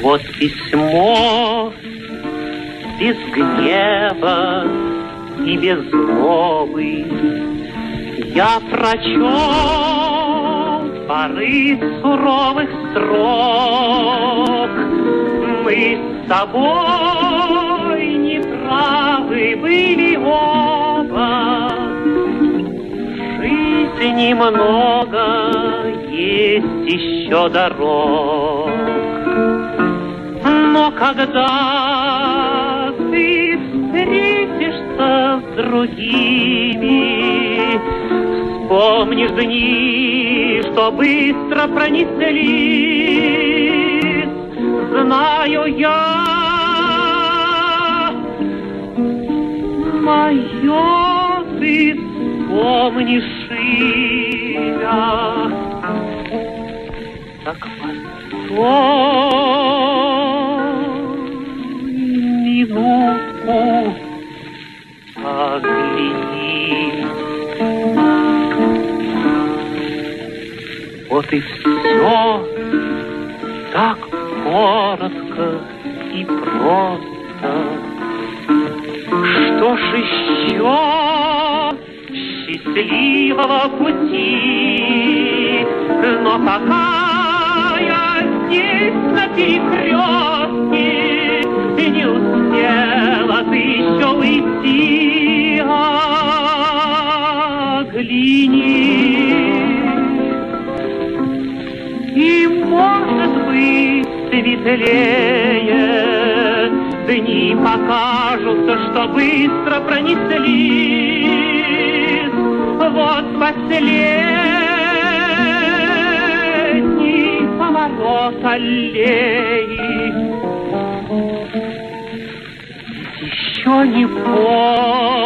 Вот письмо без гнева и без злобы я прочел порыв суровых строк. Мы с тобой неправы были оба. В жизни много есть еще дорог. Но когда ты встретишься с другими, вспомнишь дни, что быстро пронеслись. Знаю я, мое ты вспомнишь имя. Так минутку огляни. Вот и все так коротко и просто. Что ж еще счастливого пути? Но пока я здесь на перекрестке, не успела ты еще уйти, огляни. И, может быть, светлее дни покажутся, что быстро пронеслись. Вот последний поворот аллеи. Еще не поздно